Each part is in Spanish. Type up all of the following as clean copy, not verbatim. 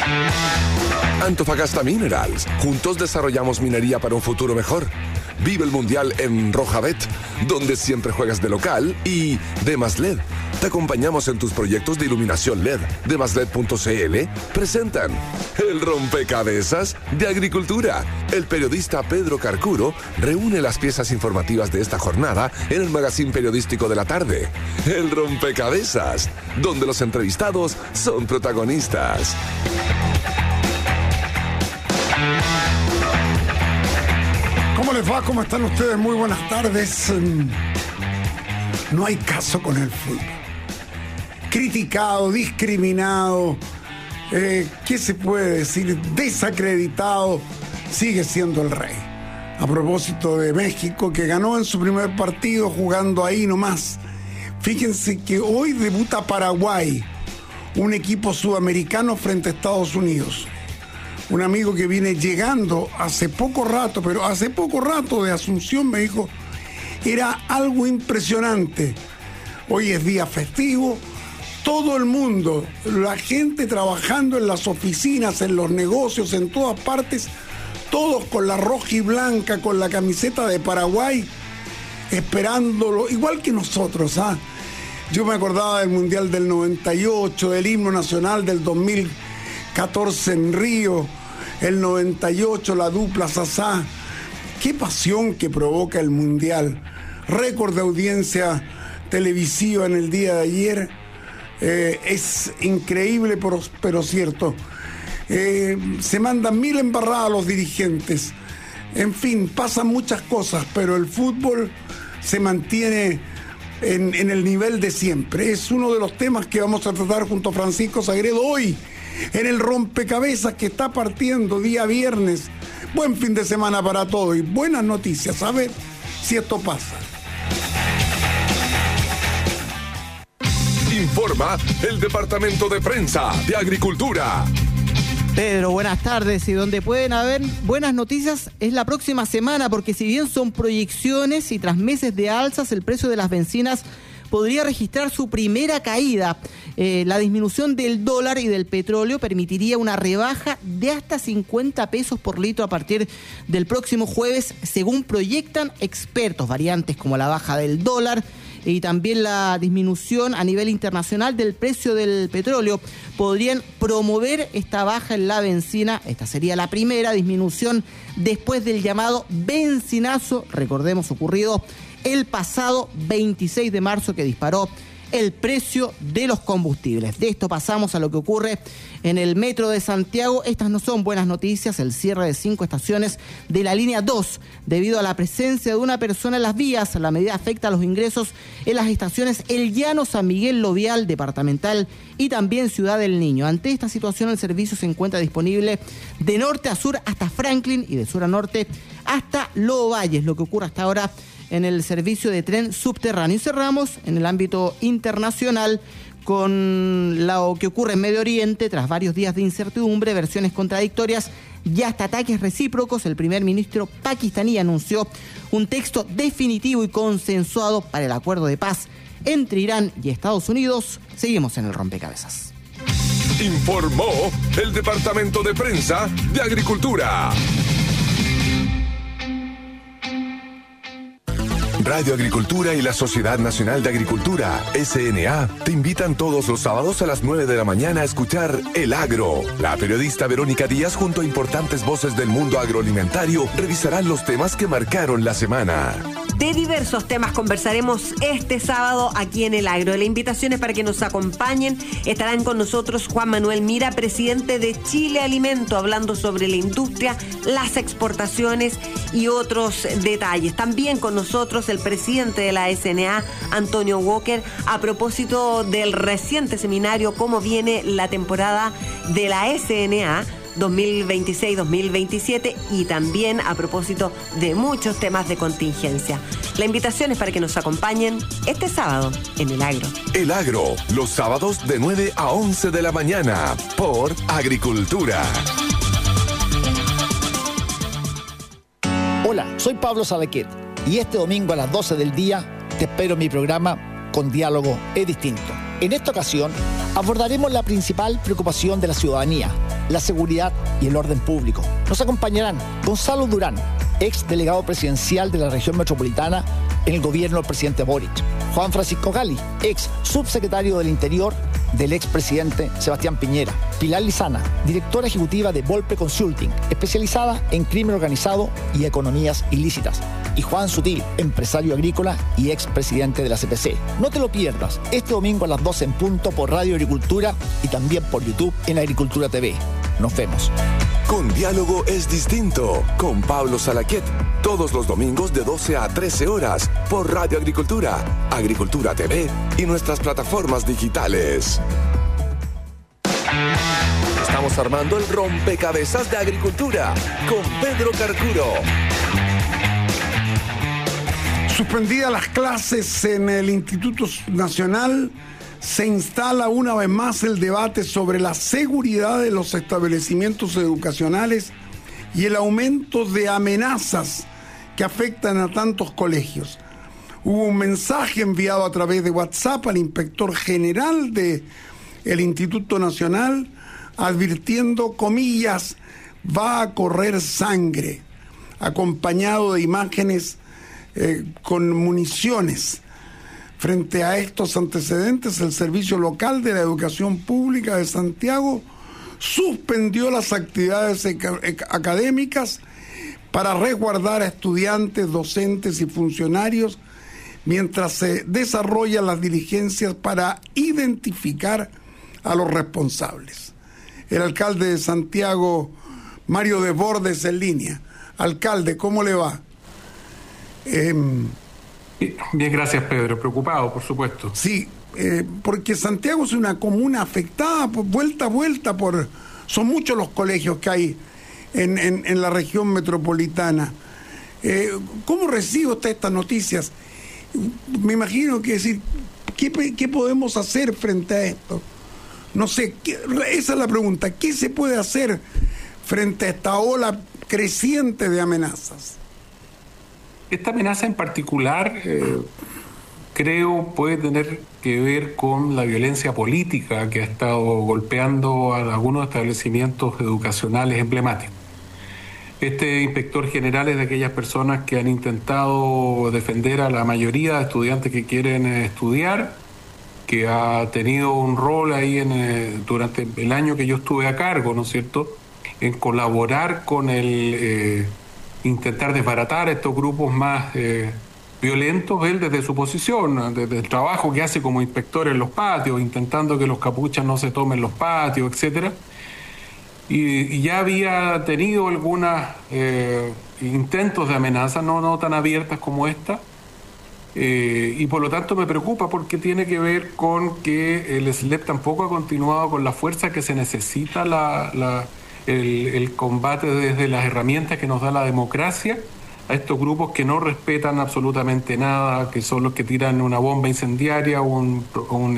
Antofagasta Minerals. Juntos desarrollamos minería para un futuro mejor. Vive el Mundial en Rojabet, donde siempre juegas de local, y Demas LED. Te acompañamos en tus proyectos de iluminación LED. Demasled.cl presentan El Rompecabezas de Agricultura. El periodista Pedro Carcuro reúne las piezas informativas de esta jornada en el magazín periodístico de la tarde. El Rompecabezas, donde los entrevistados son protagonistas. ¿Cómo les va? ¿Cómo están ustedes? Muy buenas tardes. No hay caso con el fútbol. Criticado, discriminado, ¿qué se puede decir? Desacreditado, sigue siendo el rey. A propósito de México, que ganó en su primer partido jugando ahí nomás. Fíjense que hoy debuta Paraguay, un equipo sudamericano frente a Estados Unidos. Un amigo que viene llegando hace poco rato de Asunción me dijo, era algo impresionante. Hoy es día festivo, todo el mundo, la gente trabajando en las oficinas, en los negocios, en todas partes, todos con la roja y blanca, con la camiseta de Paraguay, esperándolo, igual que nosotros, ¿ah? Yo me acordaba del Mundial del 98, del himno nacional del 2014 en Río, el 98, la dupla Sasá. Qué pasión que provoca el Mundial. Récord de audiencia televisiva en el día de ayer. Es increíble, pero cierto. Se mandan mil embarradas a los dirigentes. En fin, pasan muchas cosas, pero el fútbol se mantiene en el nivel de siempre. Es uno de los temas que vamos a tratar junto a Francisco Sagredo hoy, en el rompecabezas que está partiendo día viernes. Buen fin de semana para todos y buenas noticias. A ver si esto pasa. Informa el Departamento de Prensa de Agricultura. Pedro, buenas tardes. Y donde pueden haber buenas noticias es la próxima semana, porque si bien son proyecciones y tras meses de alzas, el precio de las bencinas podría registrar su primera caída. La disminución del dólar y del petróleo permitiría una rebaja de hasta 50 pesos por litro a partir del próximo jueves, según proyectan expertos. Variantes como la baja del dólar y también la disminución a nivel internacional del precio del petróleo podrían promover esta baja en la bencina. Esta sería la primera disminución después del llamado bencinazo, recordemos, ocurrido el pasado 26 de marzo, que disparó el precio de los combustibles. De esto pasamos a lo que ocurre en el metro de Santiago. Estas no son buenas noticias. El cierre de 5 estaciones de la línea 2 debido a la presencia de una persona en las vías. La medida afecta a los ingresos en las estaciones El Llano, San Miguel, Lovial, Departamental y también Ciudad del Niño. Ante esta situación, el servicio se encuentra disponible de norte a sur hasta Franklin y de sur a norte hasta Lobo Valles. Lo que ocurre hasta ahora en el servicio de tren subterráneo. Y cerramos en el ámbito internacional con lo que ocurre en Medio Oriente. Tras varios días de incertidumbre, versiones contradictorias y hasta ataques recíprocos, el primer ministro pakistaní anunció un texto definitivo y consensuado para el acuerdo de paz entre Irán y Estados Unidos. Seguimos en el rompecabezas. Informó el Departamento de Prensa de Agricultura. Radio Agricultura y la Sociedad Nacional de Agricultura, SNA, te invitan todos los sábados a las 9 de la mañana a escuchar El Agro. La periodista Verónica Díaz, junto a importantes voces del mundo agroalimentario, revisarán los temas que marcaron la semana. De diversos temas conversaremos este sábado aquí en El Agro. La invitación es para que nos acompañen. Estarán con nosotros Juan Manuel Mira, presidente de Chile Alimento, hablando sobre la industria, las exportaciones y otros detalles. También con nosotros el presidente de la SNA, Antonio Walker, a propósito del reciente seminario Cómo viene la temporada de la SNA 2026-2027 y también a propósito de muchos temas de contingencia. La invitación es para que nos acompañen este sábado en El Agro. El Agro, los sábados de 9 a 11 de la mañana por Agricultura. Hola, soy Pablo Sabaquet y este domingo a las 12 del día te espero en mi programa Con Diálogo es Distinto. En esta ocasión Abordaremos la principal preocupación de la ciudadanía, la seguridad y el orden público. Nos acompañarán Gonzalo Durán, ex delegado presidencial de la región metropolitana en el gobierno del presidente Boric. Juan Francisco Gali, ex subsecretario del Interior del expresidente Sebastián Piñera. Pilar Lizana, directora ejecutiva de Volpe Consulting, especializada en crimen organizado y economías ilícitas. Y Juan Sutil, empresario agrícola y expresidente de la CPC. No te lo pierdas, este domingo a las 12 en punto por Radio Agricultura y también por YouTube en Agricultura TV. Nos vemos. Con Diálogo es distinto, con Pablo Salaquet, todos los domingos de 12 a 13 horas por Radio Agricultura, Agricultura TV y nuestras plataformas digitales. Estamos armando el rompecabezas de agricultura con Pedro Carcuro. Suspendidas las clases en el Instituto Nacional, se instala una vez más el debate sobre la seguridad de los establecimientos educacionales y el aumento de amenazas que afectan a tantos colegios. Hubo un mensaje enviado a través de WhatsApp al inspector general del Instituto Nacional advirtiendo, comillas, va a correr sangre, acompañado de imágenes con municiones. Frente a estos antecedentes, el Servicio Local de la Educación Pública de Santiago suspendió las actividades académicas para resguardar a estudiantes, docentes y funcionarios mientras se desarrollan las diligencias para identificar a los responsables. El alcalde de Santiago, Mario Desbordes, en línea. Alcalde, ¿cómo le va? Bien, gracias, Pedro. Preocupado, por supuesto. Sí, porque Santiago es una comuna afectada por vuelta a vuelta son muchos los colegios que hay en la región metropolitana. ¿Cómo recibe usted estas noticias? Me imagino que decir, ¿qué podemos hacer frente a esto? No sé, esa es la pregunta. ¿Qué se puede hacer frente a esta ola creciente de amenazas? Esta amenaza en particular, creo, puede tener que ver con la violencia política que ha estado golpeando a algunos establecimientos educacionales emblemáticos. Este inspector general es de aquellas personas que han intentado defender a la mayoría de estudiantes que quieren estudiar, que ha tenido un rol ahí durante el año que yo estuve a cargo, ¿no es cierto?, en colaborar con intentar desbaratar a estos grupos más violentos, él desde su posición, desde el trabajo que hace como inspector en los patios, intentando que los capuchas no se tomen los patios, etcétera. Y ya había tenido algunos intentos de amenaza, no tan abiertas como esta, y por lo tanto me preocupa porque tiene que ver con que el SLEP tampoco ha continuado con la fuerza que se necesita el combate desde las herramientas que nos da la democracia a estos grupos que no respetan absolutamente nada, que son los que tiran una bomba incendiaria, un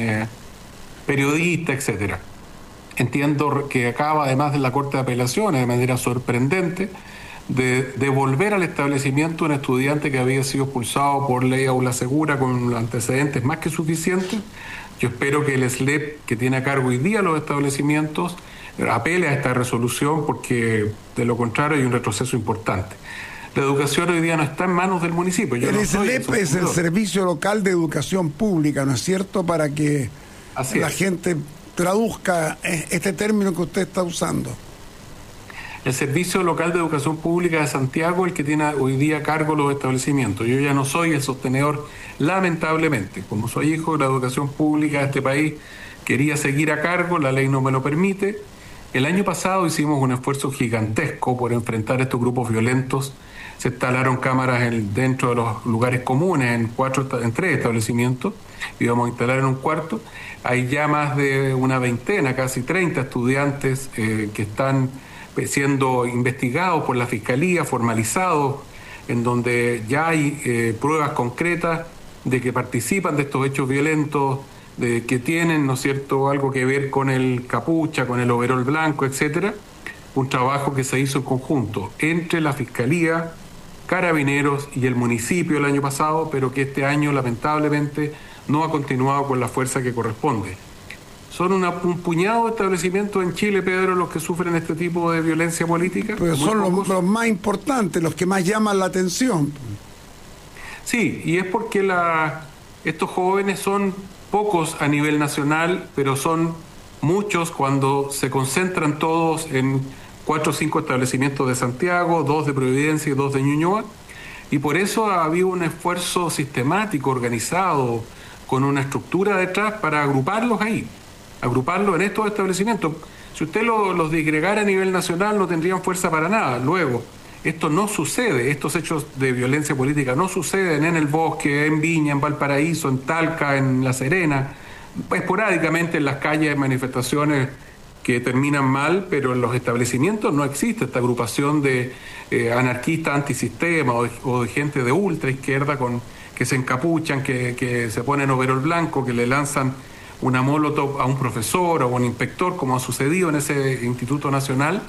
periodista, etcétera. Entiendo que acaba, además de la Corte de Apelaciones, de manera sorprendente, de devolver al establecimiento un estudiante que había sido expulsado por ley aula segura con antecedentes más que suficientes. Yo espero que el SLEP, que tiene a cargo hoy día los establecimientos, apele a esta resolución, porque de lo contrario hay un retroceso importante. La educación hoy día no está en manos del municipio. El SLEP es el Servicio Local de Educación Pública, ¿no es cierto?, para que la gente traduzca este término que usted está usando. El Servicio Local de Educación Pública de Santiago es el que tiene hoy día a cargo los establecimientos. Yo ya no soy el sostenedor, lamentablemente. Como soy hijo de la educación pública de este país, quería seguir a cargo, la ley no me lo permite. El año pasado hicimos un esfuerzo gigantesco por enfrentar estos grupos violentos. Se instalaron cámaras dentro de los lugares comunes en 3 establecimientos. Íbamos a instalar en un cuarto. Hay ya más de una veintena, casi 30 estudiantes que están siendo investigados por la Fiscalía, formalizados, en donde ya hay pruebas concretas de que participan de estos hechos violentos, de que tienen, ¿no es cierto?, algo que ver con el capucha, con el overol blanco, etcétera. Un trabajo que se hizo en conjunto entre la Fiscalía, Carabineros y el municipio el año pasado, pero que este año lamentablemente no ha continuado con la fuerza que corresponde. Son un puñado de establecimientos en Chile, Pedro, los que sufren este tipo de violencia política. Pero son los más importantes, los que más llaman la atención. Sí, y es porque estos jóvenes son pocos a nivel nacional, pero son muchos cuando se concentran todos en 4 o 5 establecimientos de Santiago, 2 de Providencia y 2 de Ñuñoa, y por eso ha habido un esfuerzo sistemático, organizado, con una estructura detrás para agruparlos ahí, agruparlos en estos establecimientos. Si usted los disgregara a nivel nacional no tendrían fuerza para nada. Luego, esto no sucede, estos hechos de violencia política no suceden en el Bosque, en Viña, en Valparaíso, en Talca, en La Serena, esporádicamente en las calles hay manifestaciones que terminan mal, pero en los establecimientos no existe esta agrupación de anarquistas antisistema o de gente de ultra izquierda que se encapuchan, que se ponen overol blanco, que le lanzan una molotov a un profesor o a un inspector, como ha sucedido en ese Instituto Nacional,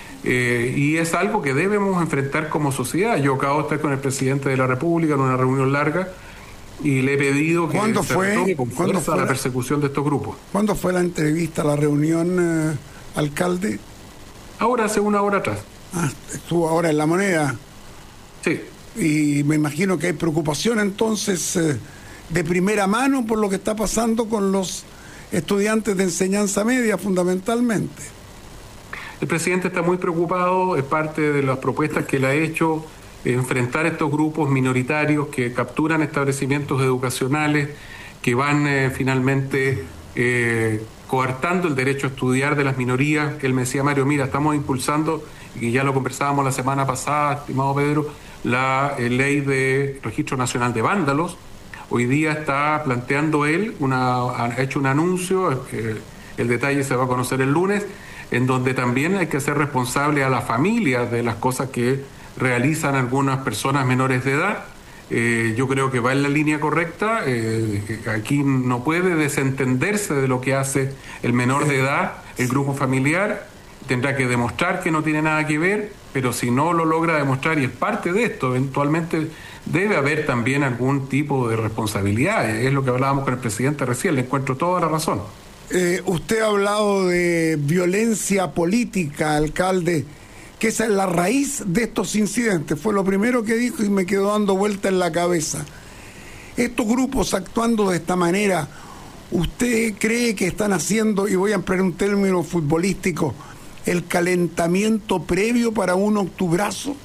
y es algo que debemos enfrentar como sociedad. Yo acabo de estar con el presidente de la República en una reunión larga y le he pedido que se retome con fuerza la persecución de estos grupos. ¿Cuándo fue la entrevista, la reunión, alcalde? Ahora, hace una hora atrás. Estuvo ahora en La Moneda. Sí. Y me imagino que hay preocupación entonces de primera mano por lo que está pasando con los estudiantes de enseñanza media fundamentalmente. El presidente está muy preocupado, es parte de las propuestas que él ha hecho, enfrentar estos grupos minoritarios que capturan establecimientos educacionales, que van finalmente coartando el derecho a estudiar de las minorías. Él me decía, Mario, mira, estamos impulsando, y ya lo conversábamos la semana pasada, estimado Pedro, la ley de Registro Nacional de Vándalos. Hoy día está planteando él, ha hecho un anuncio, el detalle se va a conocer el lunes, en donde también hay que hacer responsable a las familias de las cosas que realizan algunas personas menores de edad. Yo creo que va en la línea correcta. Aquí no puede desentenderse de lo que hace el menor de edad, el grupo familiar. Tendrá que demostrar que no tiene nada que ver, pero si no lo logra demostrar y es parte de esto, eventualmente debe haber también algún tipo de responsabilidad. Es lo que hablábamos con el presidente recién, le encuentro toda la razón. Usted ha hablado de violencia política, alcalde, que esa es la raíz de estos incidentes. Fue lo primero que dijo y me quedó dando vuelta en la cabeza. Estos grupos actuando de esta manera, ¿usted cree que están haciendo, y voy a emplear un término futbolístico, el calentamiento previo para un octubrazo?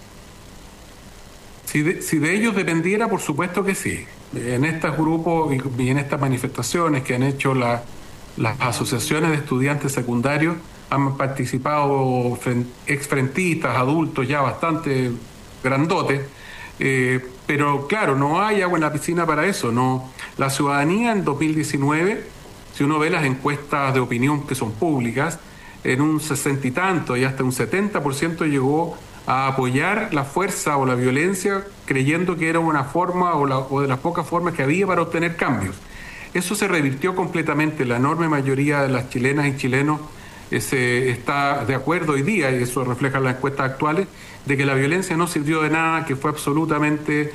Si de ellos dependiera, por supuesto que sí. En estos grupos y en estas manifestaciones que han hecho las asociaciones de estudiantes secundarios, han participado exfrentistas, adultos ya bastante grandotes, pero claro, no hay agua en la piscina para eso. No. La ciudadanía en 2019, si uno ve las encuestas de opinión que son públicas, en un 60 y tanto y hasta un 70% llegó a apoyar la fuerza o la violencia, creyendo que era una forma o de las pocas formas que había para obtener cambios. Eso se revirtió completamente. La enorme mayoría de las chilenas y chilenos está de acuerdo hoy día, y eso refleja las encuestas actuales, de que la violencia no sirvió de nada, que fue absolutamente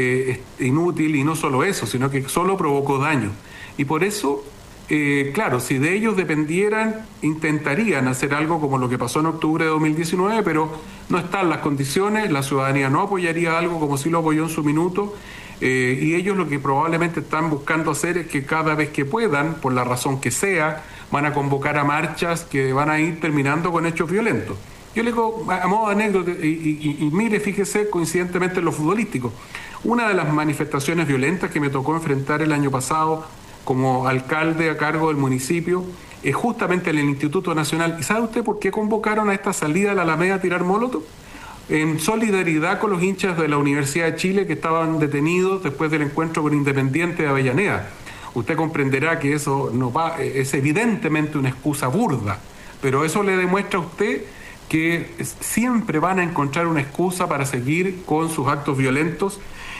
inútil, y no solo eso, sino que solo provocó daño. Y por eso, claro, si de ellos dependieran, intentarían hacer algo como lo que pasó en octubre de 2019, pero no están las condiciones, la ciudadanía no apoyaría algo como sí lo apoyó en su minuto, y ellos lo que probablemente están buscando hacer es que cada vez que puedan, por la razón que sea, van a convocar a marchas que van a ir terminando con hechos violentos. Yo le digo, a modo de anécdota, y mire, fíjese, coincidentemente en lo futbolístico, una de las manifestaciones violentas que me tocó enfrentar el año pasado como alcalde a cargo del municipio es justamente en el Instituto Nacional. ¿Y sabe usted por qué convocaron a esta salida a la Alameda a tirar molotov? En solidaridad con los hinchas de la Universidad de Chile que estaban detenidos después del encuentro con Independiente de Avellaneda. Usted comprenderá que eso no va, es evidentemente una excusa burda, pero eso le demuestra a usted que siempre van a encontrar una excusa para seguir con sus actos violentos,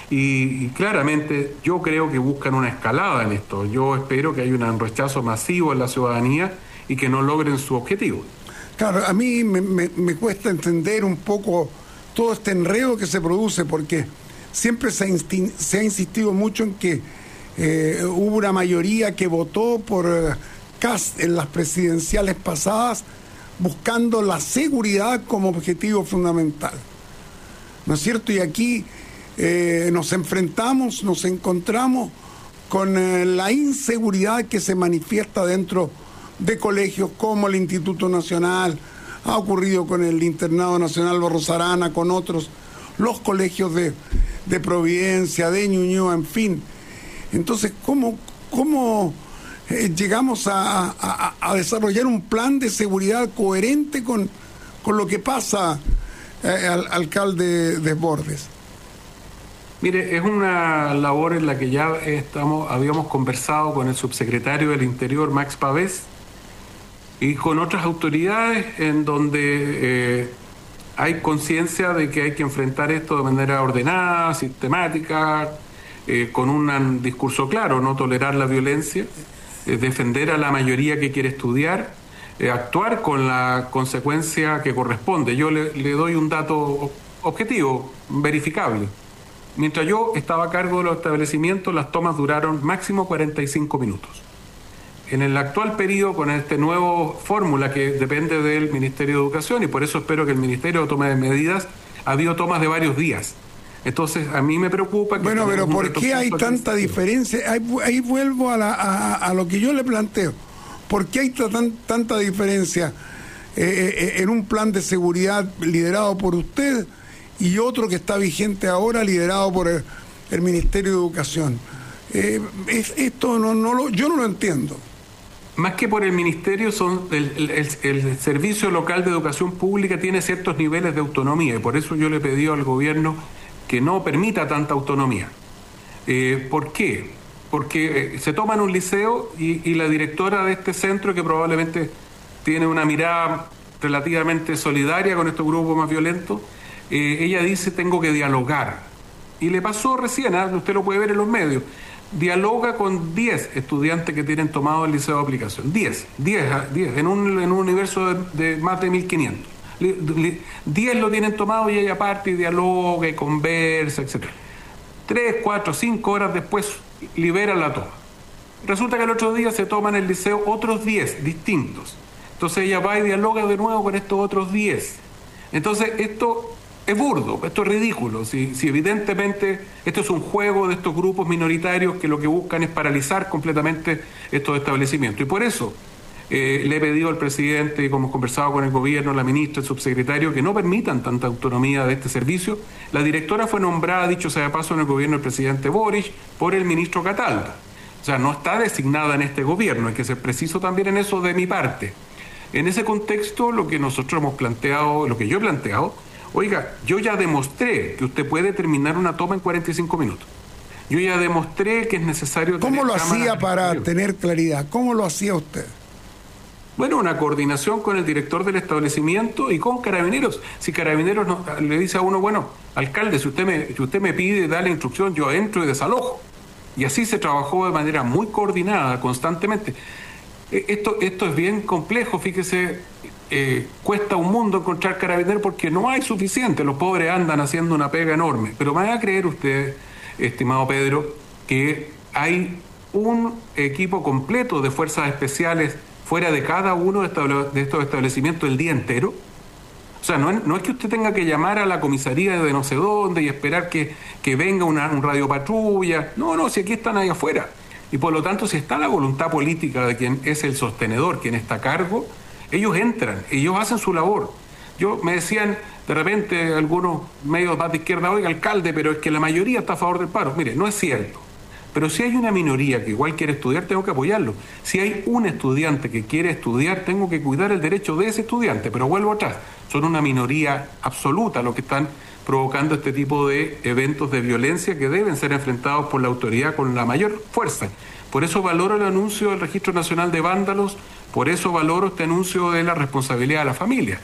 y claramente yo creo que buscan una escalada en esto. Yo espero que haya un rechazo masivo en la ciudadanía y que no logren su objetivo. Claro, a mí me cuesta entender un poco todo este enredo que se produce, porque siempre se ha insistido mucho en que hubo una mayoría que votó por Kast en las presidenciales pasadas, buscando la seguridad como objetivo fundamental. ¿No es cierto? Y aquí nos encontramos con la inseguridad que se manifiesta dentro de colegios como el Instituto Nacional, ha ocurrido con el Internado Nacional Barros Arana, con otros, los colegios de Providencia, de Ñuñoa, en fin. Entonces, ¿cómo llegamos a desarrollar un plan de seguridad coherente con lo que pasa, alcalde Desbordes? Mire, es una labor en la que ya habíamos conversado con el subsecretario del Interior, Max Pavés, y con otras autoridades en donde hay conciencia de que hay que enfrentar esto de manera ordenada, sistemática, con un discurso claro, no tolerar la violencia, defender a la mayoría que quiere estudiar, actuar con la consecuencia que corresponde. Yo le doy un dato objetivo, verificable. Mientras yo estaba a cargo de los establecimientos, las tomas duraron máximo 45 minutos. En el actual periodo, con esta nueva fórmula que depende del Ministerio de Educación, y por eso espero que el Ministerio tome medidas, ha habido tomas de varios días. Entonces, a mí me preocupa que... Bueno, pero ¿por qué hay tanta diferencia? Ahí vuelvo a lo que yo le planteo. ¿Por qué hay tanta diferencia en un plan de seguridad liderado por usted y otro que está vigente ahora liderado por el Ministerio de Educación? Esto yo no lo entiendo. Más que por el Ministerio, el Servicio Local de Educación Pública tiene ciertos niveles de autonomía, y por eso yo le he pedido al gobierno que no permita tanta autonomía. ¿Por qué? Porque se toma en un liceo y la directora de este centro, que probablemente tiene una mirada relativamente solidaria con estos grupos más violentos, ella dice: tengo que dialogar. Y le pasó recién, usted lo puede ver en los medios, dialoga con 10 estudiantes que tienen tomado el liceo de aplicación. 10 en un universo de más de 1.500. 10 lo tienen tomado y ella parte y dialoga y conversa, etc. 3, 4, 5 horas después libera la toma. Resulta que el otro día se toman en el liceo otros 10 distintos. Entonces ella va y dialoga de nuevo con estos otros 10. Entonces esto es burdo, esto es ridículo. Si evidentemente esto es un juego de estos grupos minoritarios que lo que buscan es paralizar completamente estos establecimientos. Y por eso le he pedido al presidente, y como hemos conversado con el gobierno, la ministra, el subsecretario, que no permitan tanta autonomía de este servicio. La directora fue nombrada, dicho sea de paso, en el gobierno del presidente Boric por el ministro Cataldo. O sea, no está designada en este gobierno, hay que ser preciso también en eso de mi parte. En ese contexto, lo que nosotros hemos planteado, lo que yo he planteado, oiga, yo ya demostré que usted puede terminar una toma en 45 minutos. Yo ya demostré que es necesario... ¿Cómo lo hacía para tener claridad? ¿Cómo lo hacía usted? Bueno, una coordinación con el director del establecimiento y con Carabineros. Si Carabineros le dice a uno, bueno, alcalde, si usted me pide dar la instrucción, yo entro y desalojo. Y así se trabajó de manera muy coordinada, constantemente. Esto es bien complejo, fíjese, cuesta un mundo encontrar Carabineros porque no hay suficiente. Los pobres andan haciendo una pega enorme. Pero me va a creer usted, estimado Pedro, que hay un equipo completo de fuerzas especiales fuera de cada uno de estos establecimientos el día entero. O sea, no es que usted tenga que llamar a la comisaría de no sé dónde y esperar que venga un radiopatrulla. No, si aquí están ahí afuera. Y por lo tanto, si está la voluntad política de quien es el sostenedor, quien está a cargo, ellos entran, ellos hacen su labor. Me decían de repente algunos medios más de izquierda, oiga, alcalde, pero es que la mayoría está a favor del paro. Mire, no es cierto. Pero si hay una minoría que igual quiere estudiar, tengo que apoyarlo. Si hay un estudiante que quiere estudiar, tengo que cuidar el derecho de ese estudiante. Pero vuelvo atrás, son una minoría absoluta los que están provocando este tipo de eventos de violencia que deben ser enfrentados por la autoridad con la mayor fuerza. Por eso valoro el anuncio del Registro Nacional de Vándalos, por eso valoro este anuncio de la responsabilidad de la familia.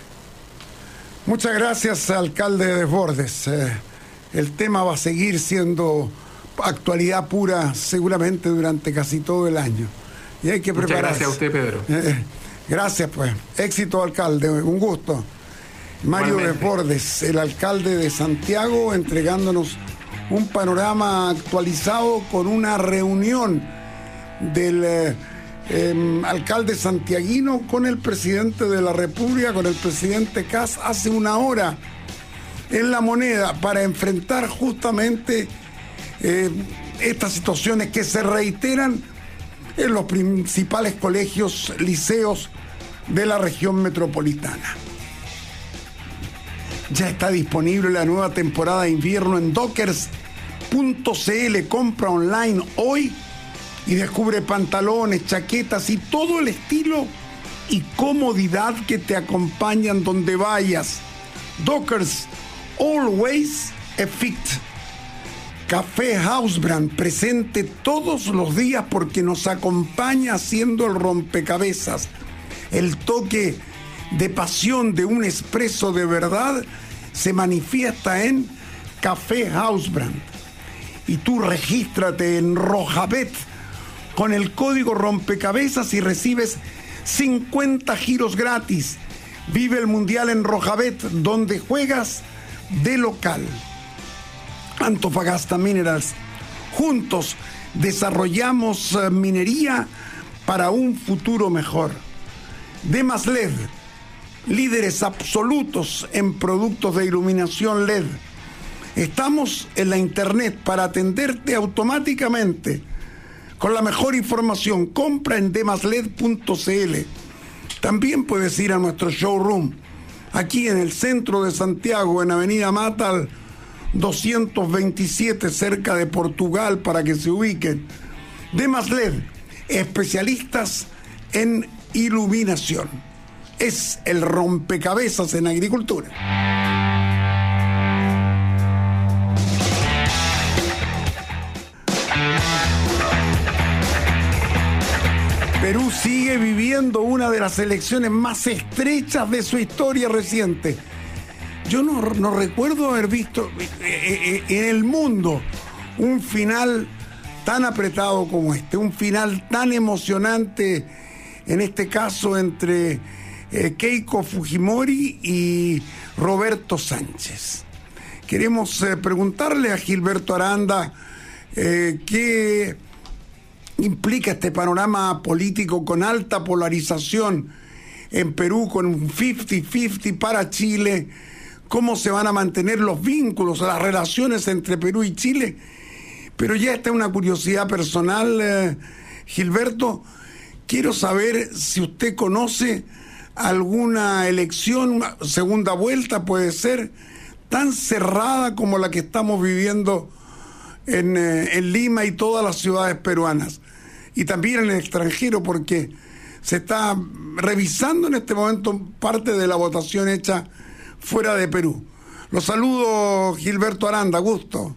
Muchas gracias, alcalde Desbordes. El tema va a seguir siendo actualidad pura seguramente durante casi todo el año. Y hay que prepararse. Muchas gracias a usted, Pedro. Gracias, pues. Éxito, alcalde. Un gusto. Mario Desbordes, el alcalde de Santiago, entregándonos un panorama actualizado con una reunión del alcalde santiaguino, con el presidente de la República, con el presidente Kast, hace una hora en La Moneda para enfrentar justamente estas situaciones que se reiteran en los principales colegios, liceos de la región metropolitana. Ya está disponible la nueva temporada de invierno en dockers.cl. Compra online hoy y descubre pantalones, chaquetas y todo el estilo y comodidad que te acompañan donde vayas. Dockers, always a fit. Café Hausbrand, presente todos los días porque nos acompaña haciendo el rompecabezas. El toque de pasión de un espresso de verdad se manifiesta en Café Hausbrand. Y tú regístrate en Rojabet con el código rompecabezas y recibes 50 giros gratis. Vive el Mundial en Rojabet, donde juegas de local. Antofagasta Minerals. Juntos desarrollamos minería para un futuro mejor. Demas LED, líderes absolutos en productos de iluminación LED. Estamos en la internet para atenderte automáticamente con la mejor información. Compra en demasled.cl. También puedes ir a nuestro showroom aquí en el centro de Santiago, en Avenida Matal 227, cerca de Portugal, para que se ubiquen. Demas LED, especialistas en iluminación. Es el rompecabezas en agricultura. Perú sigue viviendo una de las elecciones más estrechas de su historia reciente. Yo no recuerdo haber visto en el mundo un final tan apretado como este, un final tan emocionante, en este caso entre Keiko Fujimori y Roberto Sánchez. Queremos preguntarle a Gilberto Aranda qué implica este panorama político con alta polarización en Perú, con un 50-50 para Chile. ¿Cómo se van a mantener los vínculos, las relaciones entre Perú y Chile? Pero ya está una curiosidad personal, Gilberto. Quiero saber si usted conoce alguna elección, segunda vuelta puede ser, tan cerrada como la que estamos viviendo en Lima y todas las ciudades peruanas. Y también en el extranjero, porque se está revisando en este momento parte de la votación hecha fuera de Perú. Los saludo, Gilberto Aranda, gusto.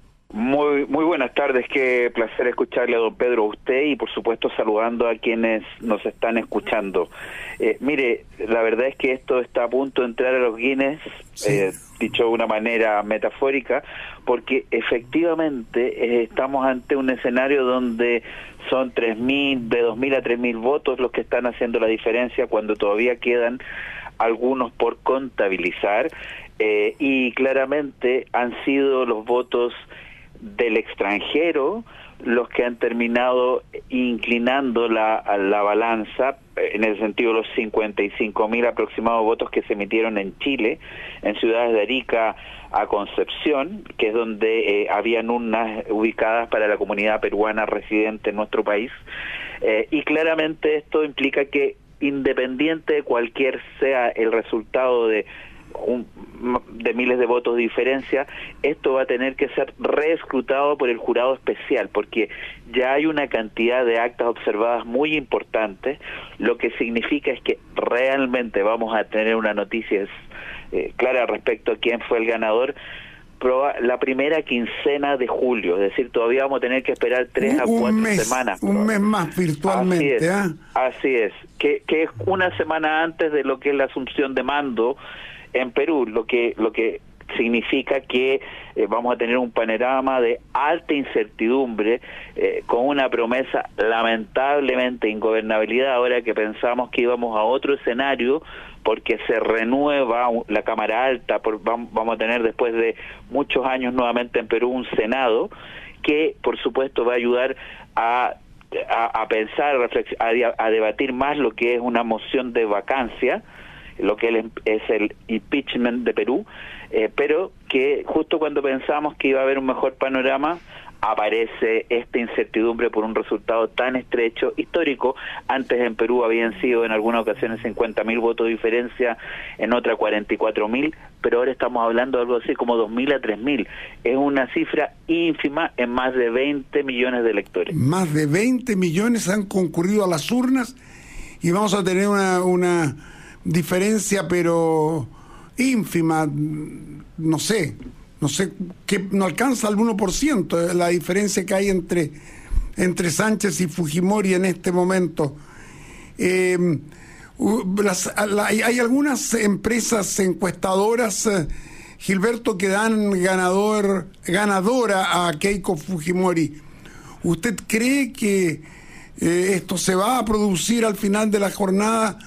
Muy buenas tardes, qué placer escucharle a don Pedro, a usted, y por supuesto saludando a quienes nos están escuchando. Mire, la verdad es que esto está a punto de entrar a los Guinness, sí. Dicho de una manera metafórica, porque efectivamente estamos ante un escenario donde son 3.000, de 2.000 a 3.000 votos los que están haciendo la diferencia, cuando todavía quedan algunos por contabilizar, y claramente han sido los votos del extranjero los que han terminado inclinando la balanza, en el sentido de los 55.000 aproximados votos que se emitieron en Chile, en ciudades de Arica a Concepción, que es donde habían urnas ubicadas para la comunidad peruana residente en nuestro país, y claramente esto implica que, independiente de cualquier sea el resultado de miles de votos de diferencia, esto va a tener que ser reescrutado por el jurado especial, porque ya hay una cantidad de actas observadas muy importantes, lo que significa es que realmente vamos a tener una noticia clara respecto a quién fue el ganador la primera quincena de julio, es decir, todavía vamos a tener que esperar 3 a 4 semanas. Un mes más virtualmente. Así es, que es una semana antes de lo que es la asunción de mando en Perú, lo que significa que vamos a tener un panorama de alta incertidumbre, con una promesa lamentablemente ingobernabilidad, ahora que pensamos que íbamos a otro escenario, porque se renueva la Cámara Alta, vamos a tener después de muchos años nuevamente en Perú un Senado, que por supuesto va a ayudar a a pensar, a debatir más lo que es una moción de vacancia, lo que es el impeachment de Perú, pero que justo cuando pensamos que iba a haber un mejor panorama, aparece esta incertidumbre por un resultado tan estrecho, histórico. Antes en Perú habían sido en algunas ocasiones 50.000 votos de diferencia, en otra 44.000, pero ahora estamos hablando de algo así como 2.000 a 3.000. Es una cifra ínfima en más de 20 millones de electores. Más de 20 millones han concurrido a las urnas y vamos a tener una diferencia, pero ínfima, no sé, que no alcanza al 1% la diferencia que hay entre Sánchez y Fujimori en este momento. Hay algunas empresas encuestadoras, Gilberto, que dan ganadora a Keiko Fujimori. ¿Usted cree que esto se va a producir al final de la jornada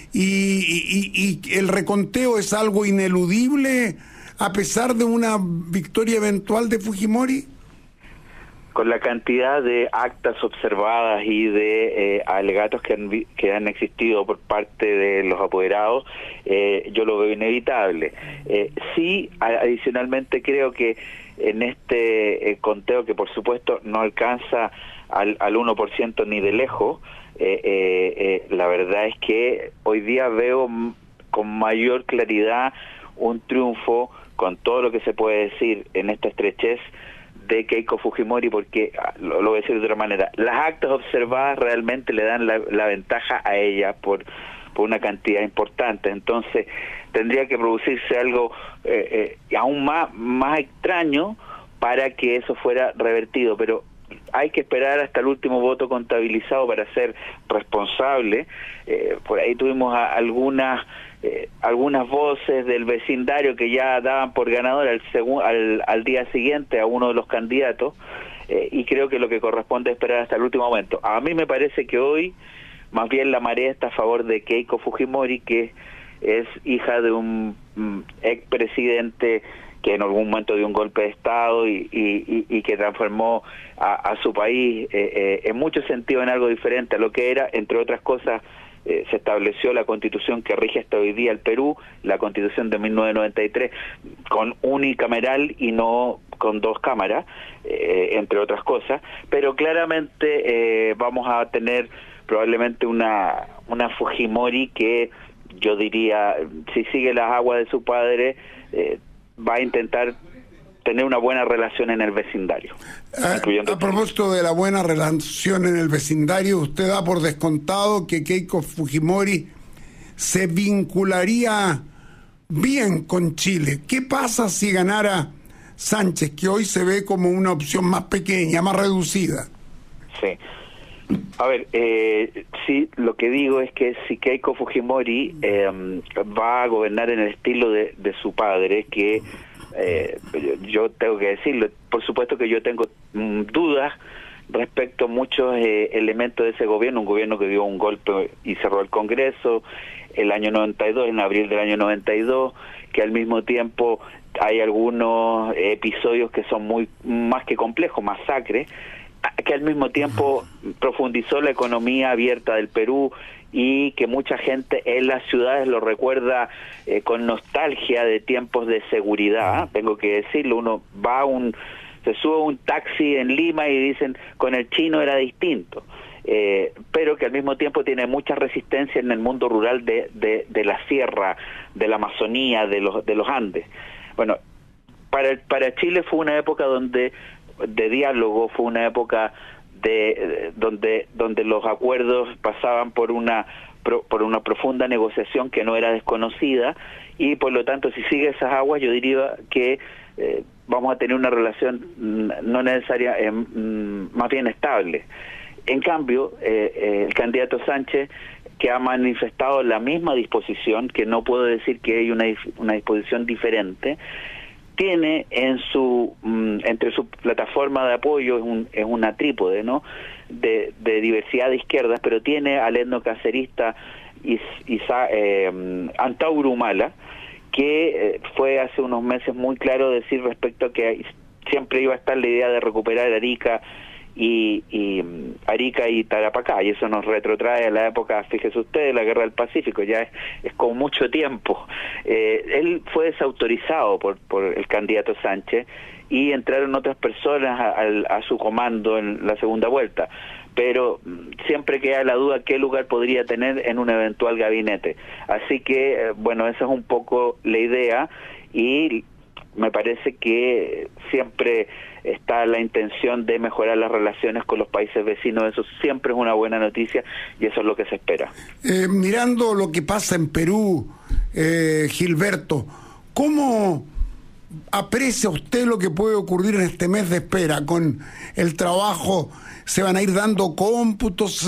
y el reconteo es algo ineludible a pesar de una victoria eventual de Fujimori? Con la cantidad de actas observadas y de alegatos que han existido por parte de los apoderados, yo lo veo inevitable. Sí, adicionalmente creo que en este conteo, que por supuesto no alcanza al 1% ni de lejos, la verdad es que hoy día veo con mayor claridad un triunfo, con todo lo que se puede decir en esta estrechez, de Keiko Fujimori, porque, lo voy a decir de otra manera, las actas observadas realmente le dan la ventaja a ella por una cantidad importante. Entonces tendría que producirse algo aún más extraño para que eso fuera revertido, pero hay que esperar hasta el último voto contabilizado para ser responsable. Por ahí tuvimos algunas voces del vecindario que ya daban por ganador al día siguiente a uno de los candidatos, y creo que lo que corresponde es esperar hasta el último momento. A mí me parece que hoy más bien la marea está a favor de Keiko Fujimori, que es hija de un expresidente que en algún momento dio un golpe de Estado y que transformó a su país en muchos sentidos en algo diferente a lo que era. Entre otras cosas, se estableció la Constitución que rige hasta hoy día el Perú, la Constitución de 1993, con unicameral y no con dos cámaras, entre otras cosas, pero claramente vamos a tener probablemente una Fujimori que, yo diría, si sigue las aguas de su padre, va a intentar tener una buena relación en el vecindario. A propósito de la buena relación en el vecindario, usted da por descontado que Keiko Fujimori se vincularía bien con Chile. ¿Qué pasa si ganara Sánchez, que hoy se ve como una opción más pequeña, más reducida? Sí. A ver, sí, lo que digo es que si Keiko Fujimori va a gobernar en el estilo de su padre, que yo tengo que decirlo, por supuesto que yo tengo dudas respecto a muchos elementos de ese gobierno, un gobierno que dio un golpe y cerró el Congreso el año 92, en abril del año 92, que al mismo tiempo hay algunos episodios que son más que complejos, masacres, que al mismo tiempo profundizó la economía abierta del Perú y que mucha gente en las ciudades lo recuerda con nostalgia de tiempos de seguridad. Tengo que decirlo, uno se sube a un taxi en Lima y dicen, con el chino era distinto, pero que al mismo tiempo tiene mucha resistencia en el mundo rural de la sierra, de la Amazonía, de los Andes. Bueno, para Chile fue una época de diálogo, fue una época donde los acuerdos pasaban por una profunda negociación que no era desconocida, y por lo tanto, si sigue esas aguas, yo diría que vamos a tener una relación no necesaria, más bien estable. En cambio, el candidato Sánchez, que ha manifestado la misma disposición, que no puedo decir que hay una disposición diferente, tiene entre su plataforma de apoyo, es una trípode, ¿no?, de diversidad de izquierdas, pero tiene al etnocacerista Antauro Humala, que fue hace unos meses muy claro decir respecto a que siempre iba a estar la idea de recuperar Arica y Arica y Tarapacá, y eso nos retrotrae a la época, fíjese usted, de la Guerra del Pacífico, ya es con mucho tiempo. Él fue desautorizado por el candidato Sánchez y entraron otras personas a su comando en la segunda vuelta, pero siempre queda la duda qué lugar podría tener en un eventual gabinete. Así que, bueno, esa es un poco la idea, y me parece que siempre está la intención de mejorar las relaciones con los países vecinos. Eso siempre es una buena noticia y eso es lo que se espera. Mirando lo que pasa en Perú, Gilberto, ¿cómo aprecia usted lo que puede ocurrir en este mes de espera? Con el trabajo, ¿se van a ir dando cómputos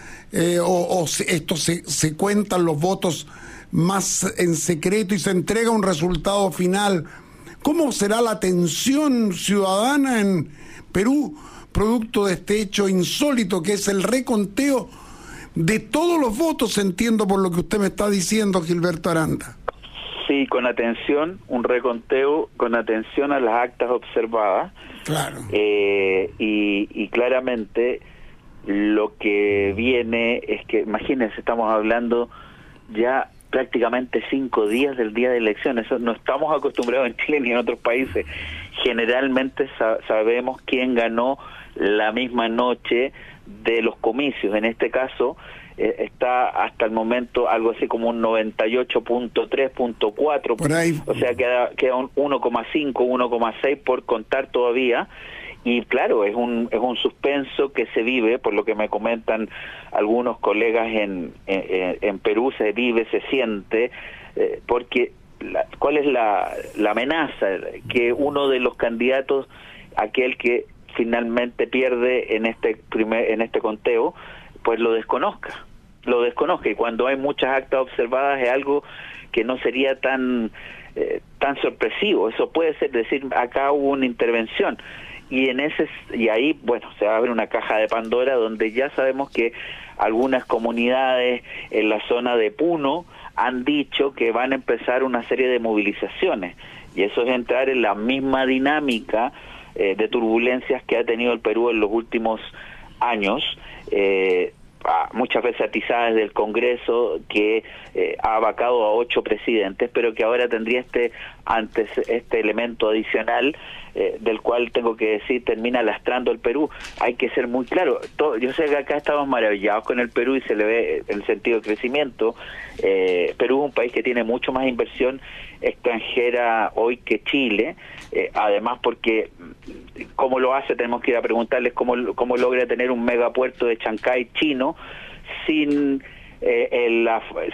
o esto se cuentan los votos más en secreto y se entrega un resultado final? ¿Cómo será la tensión ciudadana en Perú, producto de este hecho insólito que es el reconteo de todos los votos? Entiendo por lo que usted me está diciendo, Gilberto Aranda. Sí, con atención, un reconteo con atención a las actas observadas. Claro. Y claramente lo que viene es que, imagínense, estamos hablando ya prácticamente 5 días del día de elecciones. Eso no estamos acostumbrados en Chile ni en otros países. Generalmente sabemos quién ganó la misma noche de los comicios. En este caso está hasta el momento algo así como un 98.3.4, por ahí. O sea, queda un 1,5, 1,6 por contar todavía. Y claro, es un suspenso que se vive, por lo que me comentan algunos colegas en Perú, se vive, se siente, porque ¿cuál es la amenaza? Que uno de los candidatos, aquel que finalmente pierde en este conteo, pues lo desconozca, y cuando hay muchas actas observadas es algo que no sería tan sorpresivo. Eso puede ser decir, acá hubo una intervención. Y ahí, bueno, se abre una caja de Pandora donde ya sabemos que algunas comunidades en la zona de Puno han dicho que van a empezar una serie de movilizaciones, y eso es entrar en la misma dinámica de turbulencias que ha tenido el Perú en los últimos años, muchas veces atizada desde el Congreso, que ha vacado a 8 presidentes, pero que ahora tendría este elemento adicional, del cual tengo que decir termina lastrando el Perú. Hay que ser muy claro. Yo sé que acá estamos maravillados con el Perú y se le ve el sentido de crecimiento. Perú es un país que tiene mucho más inversión extranjera hoy que Chile, además porque cómo lo hace, tenemos que ir a preguntarles cómo logra tener un megapuerto de Chancay chino sin el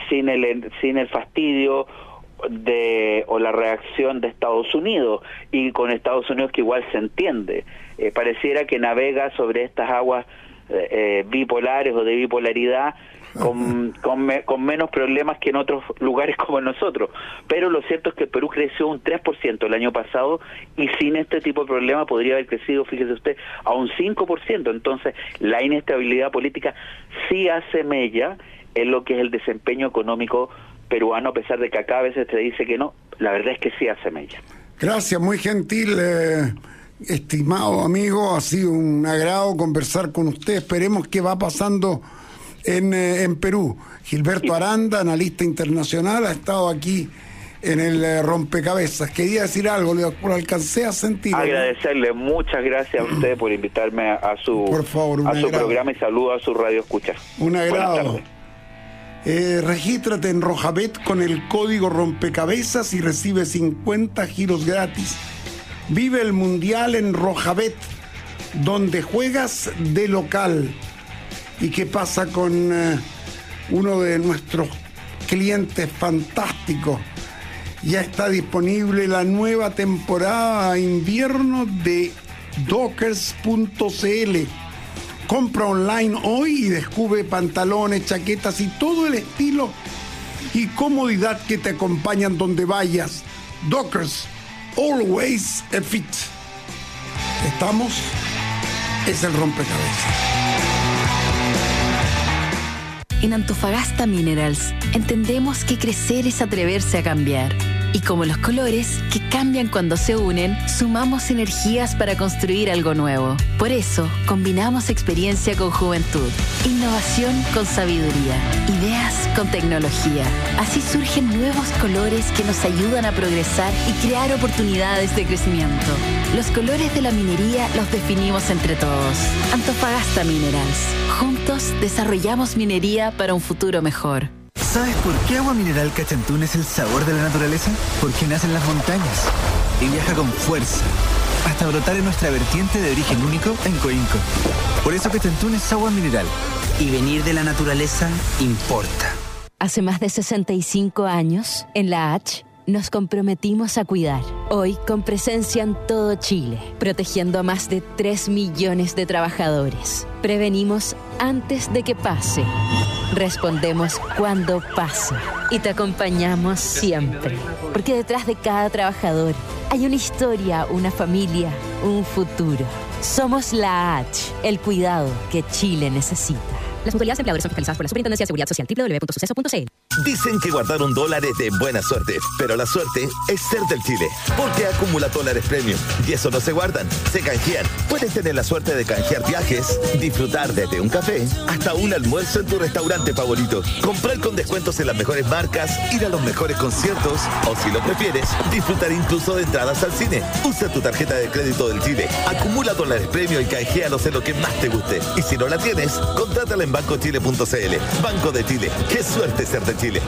fastidio o la reacción de Estados Unidos, y con Estados Unidos que igual se entiende. Pareciera que navega sobre estas aguas bipolares o de bipolaridad con menos problemas que en otros lugares como nosotros, pero lo cierto es que el Perú creció un 3% el año pasado, y sin este tipo de problema podría haber crecido, fíjese usted, a un 5%. Entonces la inestabilidad política sí hace mella en lo que es el desempeño económico peruano, a pesar de que acá a veces se dice que no. La verdad es que sí hace mella. Gracias, muy gentil, estimado amigo, ha sido un agrado conversar con usted. Esperemos qué va pasando en Perú. Gilberto Aranda, analista internacional, ha estado aquí en el rompecabezas. Quería decir algo, lo alcancé a sentir. Agradecerle, muchas gracias a usted por invitarme a su programa, y saludo a su radio escucha. Un agrado. Regístrate en Rojabet con el código rompecabezas y recibe 50 giros gratis. Vive el Mundial en Rojabet, donde juegas de local. ¿Y qué pasa con uno de nuestros clientes fantásticos? Ya está disponible la nueva temporada invierno de Dockers.cl. Compra online hoy y descubre pantalones, chaquetas y todo el estilo y comodidad que te acompañan donde vayas. Dockers, always a fit. Estamos, es el rompecabezas. En Antofagasta Minerals entendemos que crecer es atreverse a cambiar. Y como los colores, que cambian cuando se unen, sumamos energías para construir algo nuevo. Por eso, combinamos experiencia con juventud, innovación con sabiduría, ideas con tecnología. Así surgen nuevos colores que nos ayudan a progresar y crear oportunidades de crecimiento. Los colores de la minería los definimos entre todos. Antofagasta Minerals. Juntos desarrollamos minería para un futuro mejor. ¿Sabes por qué Agua Mineral Cachantún es el sabor de la naturaleza? Porque nace en las montañas y viaja con fuerza hasta brotar en nuestra vertiente de origen único en Coinco. Por eso Cachantún es agua mineral. Y venir de la naturaleza importa. Hace más de 65 años, en la H, nos comprometimos a cuidar. Hoy, con presencia en todo Chile, protegiendo a más de 3 millones de trabajadores. Prevenimos antes de que pase. Respondemos cuando pasa. Y te acompañamos siempre. Porque detrás de cada trabajador hay una historia, una familia, un futuro. Somos la H, el cuidado que Chile necesita. Las mutualidades empleadores son fiscalizadas por la Superintendencia de Seguridad Social, www.suceso.cl. Dicen que guardaron dólares de buena suerte, pero la suerte es ser del Chile, porque acumula dólares premium. Y eso no se guardan, se canjean. Puedes tener la suerte de canjear viajes, disfrutar desde un café hasta un almuerzo en tu restaurante favorito, comprar con descuentos en las mejores marcas, ir a los mejores conciertos o, si lo prefieres, disfrutar incluso de entradas al cine. Usa tu tarjeta de crédito del Chile, acumula dólares premium y canjealos en lo que más te guste. Y si no la tienes, contrátala en bancochile.cl. Banco de Chile. ¡Qué suerte ser de Chile!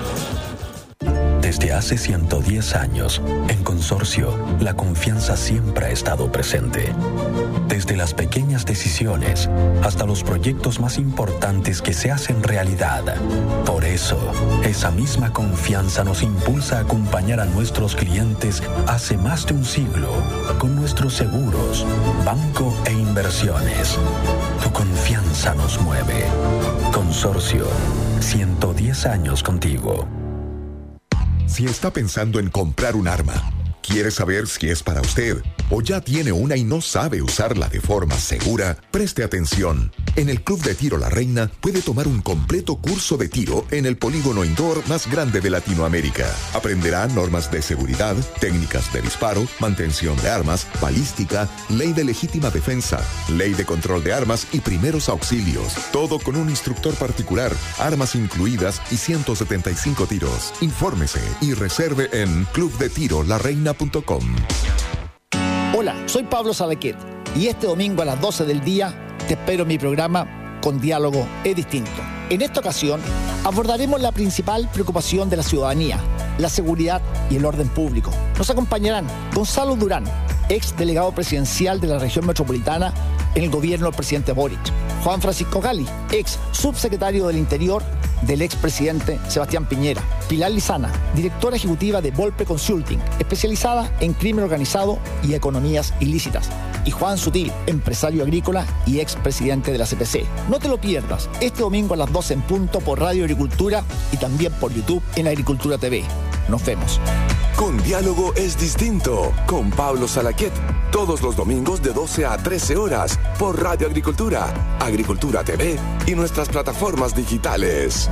Desde hace 110 años, en Consorcio, la confianza siempre ha estado presente. Desde las pequeñas decisiones hasta los proyectos más importantes que se hacen realidad. Por eso, esa misma confianza nos impulsa a acompañar a nuestros clientes hace más de un siglo con nuestros seguros, banco e inversiones. Tu confianza nos mueve. Consorcio, 110 años contigo. Si está pensando en comprar un arma, quiere saber si es para usted o ya tiene una y no sabe usarla de forma segura, preste atención. En el Club de Tiro La Reina puede tomar un completo curso de tiro en el polígono indoor más grande de Latinoamérica. Aprenderá normas de seguridad, técnicas de disparo, mantención de armas, balística, ley de legítima defensa, ley de control de armas y primeros auxilios. Todo con un instructor particular, armas incluidas y 175 tiros. Infórmese y reserve en clubdetirolareina.com. Hola, soy Pablo Salaquet y este domingo a las 12 del día te espero en mi programa Con Diálogo es Distinto. En esta ocasión abordaremos la principal preocupación de la ciudadanía, la seguridad y el orden público. Nos acompañarán Gonzalo Durán, ex delegado presidencial de la región metropolitana en el gobierno del presidente Boric, Juan Francisco Gali, ex subsecretario del Interior del expresidente Sebastián Piñera, Pilar Lizana, directora ejecutiva de Volpe Consulting, especializada en crimen organizado y economías ilícitas, y Juan Sutil, empresario agrícola y expresidente de la CPC. No te lo pierdas, este domingo a las 12 en punto por Radio Agricultura y también por YouTube en Agricultura TV. Nos vemos. Con Diálogo es Distinto, con Pablo Salaquet, todos los domingos de 12 a 13 horas por Radio Agricultura, Agricultura TV y nuestras plataformas digitales.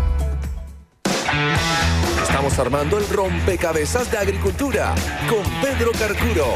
Estamos armando el rompecabezas de agricultura con Pedro Carcuro.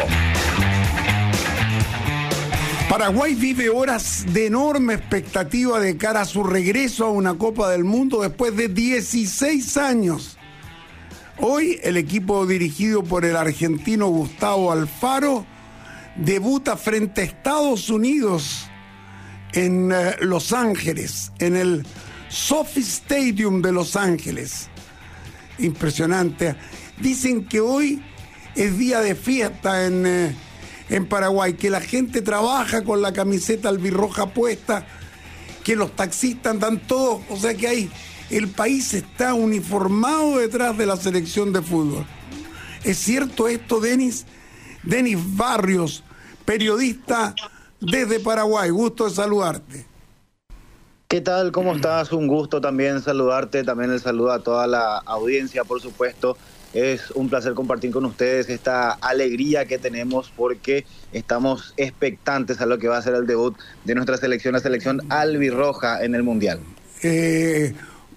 Paraguay vive horas de enorme expectativa de cara a su regreso a una Copa del Mundo después de 16 años. Hoy el equipo dirigido por el argentino Gustavo Alfaro debuta frente a Estados Unidos en Los Ángeles, en el SoFi Stadium de Los Ángeles. Impresionante. Dicen que hoy es día de fiesta en Paraguay, que la gente trabaja con la camiseta albirroja puesta, que los taxistas andan todos, o sea que el país está uniformado detrás de la selección de fútbol. ¿Es cierto esto, Denis? Denis Barrios, periodista desde Paraguay, gusto de saludarte. ¿Qué tal? ¿Cómo estás? Un gusto también saludarte, también el saludo a toda la audiencia, por supuesto. Es un placer compartir con ustedes esta alegría que tenemos porque estamos expectantes a lo que va a ser el debut de nuestra selección, la selección albirroja en el Mundial.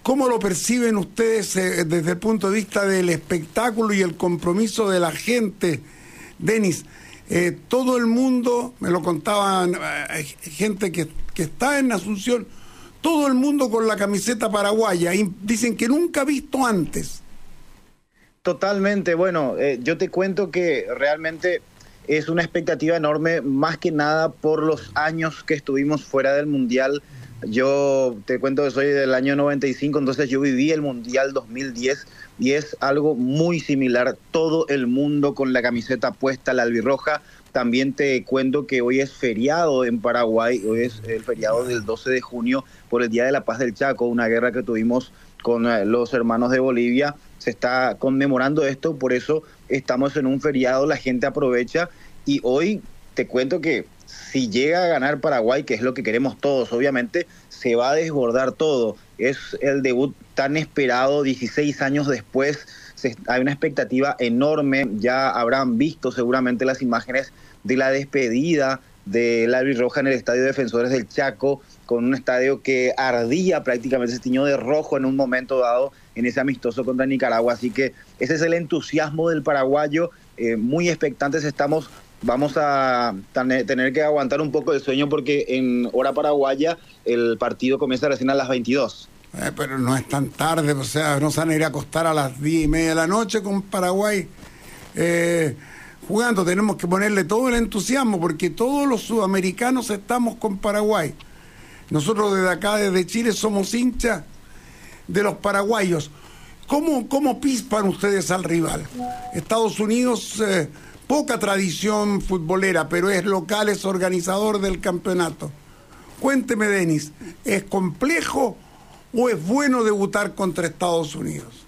¿Cómo lo perciben ustedes desde el punto de vista del espectáculo y el compromiso de la gente? Denis, todo el mundo, me lo contaban gente que está en Asunción, todo el mundo con la camiseta paraguaya, y dicen que nunca ha visto antes. Totalmente, bueno, yo te cuento que realmente es una expectativa enorme, más que nada por los años que estuvimos fuera del Mundial. Yo te cuento que soy del año 95, entonces yo viví el Mundial 2010 y es algo muy similar, todo el mundo con la camiseta puesta, la albirroja. También te cuento que hoy es feriado en Paraguay, hoy es el feriado del 12 de junio por el Día de la Paz del Chaco, una guerra que tuvimos con los hermanos de Bolivia. Se está conmemorando esto, por eso estamos en un feriado, la gente aprovecha, y hoy te cuento que si llega a ganar Paraguay, que es lo que queremos todos, obviamente, se va a desbordar todo. Es el debut tan esperado, 16 años después, hay una expectativa enorme. Ya habrán visto seguramente las imágenes de la despedida de la albirroja en el Estadio Defensores del Chaco, con un estadio que ardía prácticamente, se tiñó de rojo en un momento dado en ese amistoso contra Nicaragua. Así que ese es el entusiasmo del paraguayo, muy expectantes estamos. Vamos a tener que aguantar un poco el sueño porque en hora paraguaya el partido comienza recién a las 22. Pero no es tan tarde, o sea, no se van a ir a acostar a las 10:30 de la noche con Paraguay jugando. Tenemos que ponerle todo el entusiasmo porque todos los sudamericanos estamos con Paraguay. Nosotros desde acá, desde Chile, somos hinchas de los paraguayos. ¿Cómo pispan ustedes al rival? Estados Unidos... poca tradición futbolera, pero es local, es organizador del campeonato. Cuénteme, Denis, ¿es complejo o es bueno debutar contra Estados Unidos?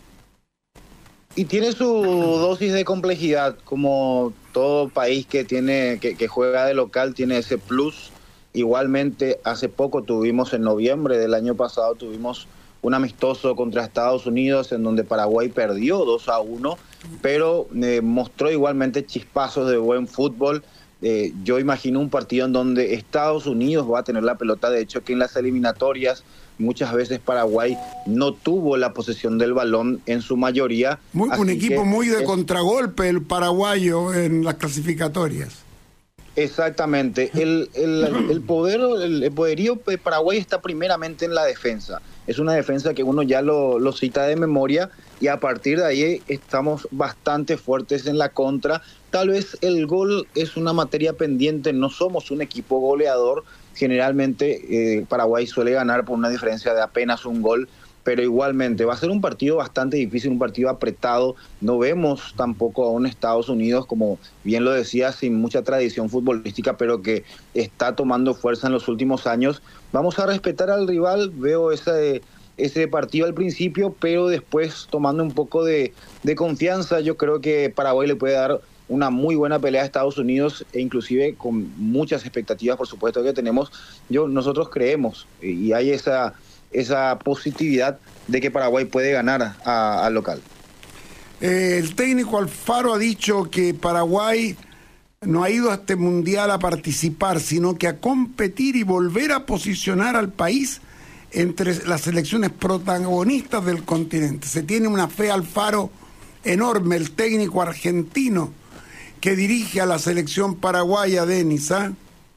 Y tiene su dosis de complejidad, como todo país que juega de local tiene ese plus. Igualmente, hace poco en noviembre del año pasado, tuvimos un amistoso contra Estados Unidos en donde Paraguay perdió 2-1, pero mostró igualmente chispazos de buen fútbol. Yo imagino un partido en donde Estados Unidos va a tener la pelota. De hecho, que en las eliminatorias muchas veces Paraguay no tuvo la posesión del balón en su mayoría. Un equipo muy de contragolpe el paraguayo en las clasificatorias. Exactamente. El poderío de Paraguay está primeramente en la defensa. Es una defensa que uno ya lo cita de memoria y a partir de ahí estamos bastante fuertes en la contra. Tal vez el gol es una materia pendiente, no somos un equipo goleador. Generalmente Paraguay suele ganar por una diferencia de apenas un gol, pero igualmente va a ser un partido bastante difícil, un partido apretado. No vemos tampoco a un Estados Unidos, como bien lo decía, sin mucha tradición futbolística, pero que está tomando fuerza en los últimos años. Vamos a respetar al rival, veo ese partido al principio, pero después tomando un poco de confianza, yo creo que Paraguay le puede dar una muy buena pelea a Estados Unidos, e inclusive con muchas expectativas, por supuesto, que tenemos. Nosotros creemos, y hay esa positividad de que Paraguay puede ganar al local. El técnico Alfaro ha dicho que Paraguay no ha ido a este mundial a participar, sino que a competir y volver a posicionar al país entre las selecciones protagonistas del continente. Se tiene una fe, Alfaro, enorme, el técnico argentino que dirige a la selección paraguaya, Denis, ¿ah?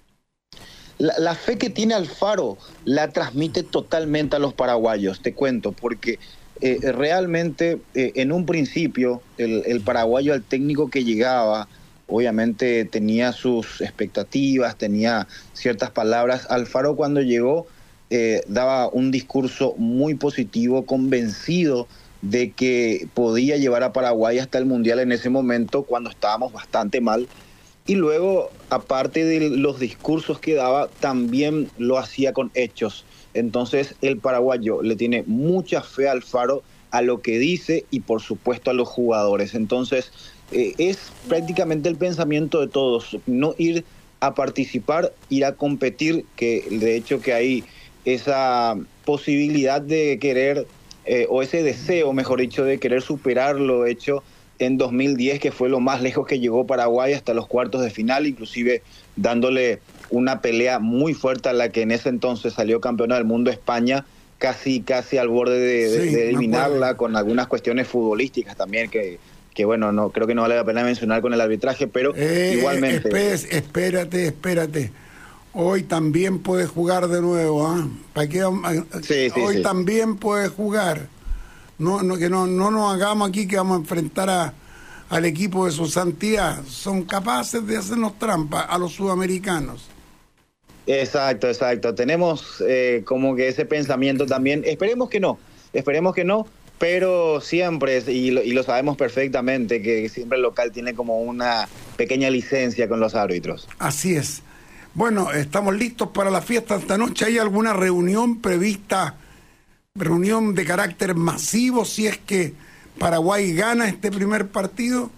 La fe que tiene Alfaro la transmite totalmente a los paraguayos, te cuento, porque realmente en un principio el paraguayo, al técnico que llegaba, obviamente tenía sus expectativas, tenía ciertas palabras. Alfaro cuando llegó daba un discurso muy positivo, convencido de que podía llevar a Paraguay hasta el Mundial en ese momento cuando estábamos bastante mal. Y luego, aparte de los discursos que daba, también lo hacía con hechos. Entonces, el paraguayo le tiene mucha fe a Alfaro, a lo que dice y, por supuesto, a los jugadores. Entonces, es prácticamente el pensamiento de todos. No ir a participar, ir a competir, que de hecho que hay esa posibilidad de querer, o ese deseo, mejor dicho, de querer superar lo hecho en 2010, que fue lo más lejos que llegó Paraguay, hasta los cuartos de final, inclusive dándole una pelea muy fuerte a la que en ese entonces salió campeona del mundo, España. casi al borde de eliminarla, con algunas cuestiones futbolísticas también que bueno, no creo que no vale la pena mencionar con el arbitraje, pero igualmente. Espérate. Hoy también puede jugar de nuevo, Hoy también puede jugar. Que no nos hagamos aquí que vamos a enfrentar al equipo de su santidad. Son capaces de hacernos trampa a los sudamericanos. Exacto. Tenemos como que ese pensamiento también. Esperemos que no, pero siempre, y lo sabemos perfectamente, que siempre el local tiene como una pequeña licencia con los árbitros. Así es. Bueno, estamos listos para la fiesta esta noche. ¿Hay alguna reunión prevista, reunión de carácter masivo, si es que Paraguay gana este primer partido?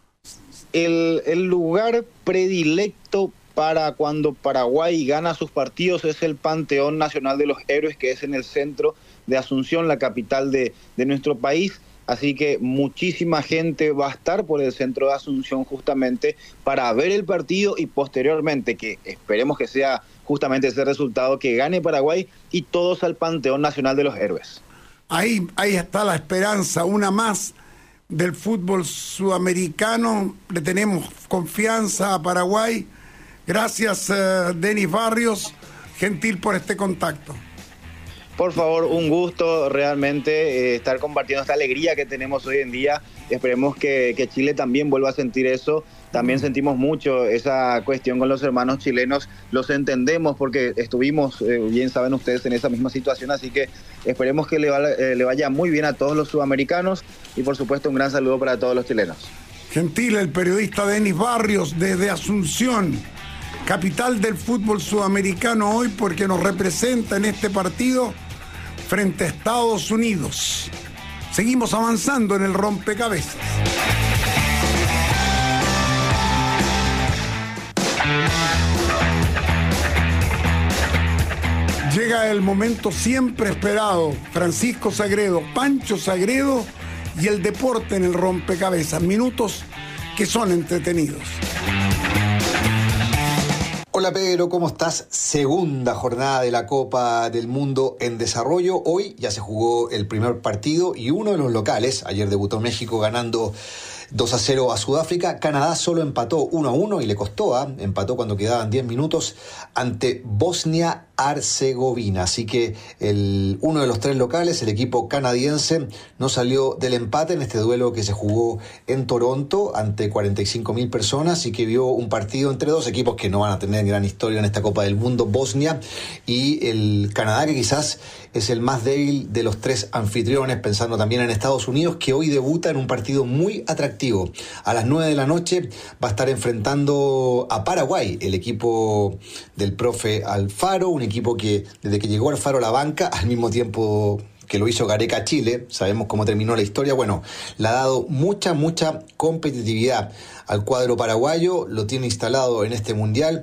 El lugar predilecto para cuando Paraguay gana sus partidos es el Panteón Nacional de los Héroes, que es en el centro de Asunción, la capital de nuestro país. Así que muchísima gente va a estar por el centro de Asunción justamente para ver el partido y posteriormente, que esperemos que sea justamente ese resultado, que gane Paraguay y todos al Panteón Nacional de los Héroes. Ahí está la esperanza, una más del fútbol sudamericano. Le tenemos confianza a Paraguay. Gracias, Denis Barrios, gentil por este contacto. Por favor, un gusto realmente estar compartiendo esta alegría que tenemos hoy en día. Esperemos que Chile también vuelva a sentir eso. También sentimos mucho esa cuestión con los hermanos chilenos. Los entendemos porque estuvimos, bien saben ustedes, en esa misma situación. Así que esperemos que le vaya muy bien a todos los sudamericanos y por supuesto un gran saludo para todos los chilenos. Gentil, el periodista Denis Barrios desde Asunción, capital del fútbol sudamericano hoy, porque nos representa en este partido frente a Estados Unidos. Seguimos avanzando en el rompecabezas. Llega el momento siempre esperado. Francisco Sagredo, Pancho Sagredo y el deporte en el rompecabezas. Minutos que son entretenidos. Hola Pedro, ¿cómo estás? Segunda jornada de la Copa del Mundo en desarrollo. Hoy ya se jugó el primer partido y uno de los locales, ayer debutó México ganando 2-0 a Sudáfrica. Canadá solo empató 1-1 y le costó, empató cuando quedaban 10 minutos ante Bosnia-Herzegovina. Así que uno de los tres locales, el equipo canadiense, no salió del empate en este duelo que se jugó en Toronto ante 45.000 personas y que vio un partido entre dos equipos que no van a tener gran historia en esta Copa del Mundo, Bosnia y el Canadá, que quizás es el más débil de los tres anfitriones, pensando también en Estados Unidos, que hoy debuta en un partido muy atractivo. A las 9 de la noche va a estar enfrentando a Paraguay, el equipo del profe Alfaro, un equipo que desde que llegó Alfaro a la banca, al mismo tiempo que lo hizo Gareca Chile, sabemos cómo terminó la historia, bueno, le ha dado mucha competitividad al cuadro paraguayo, lo tiene instalado en este mundial.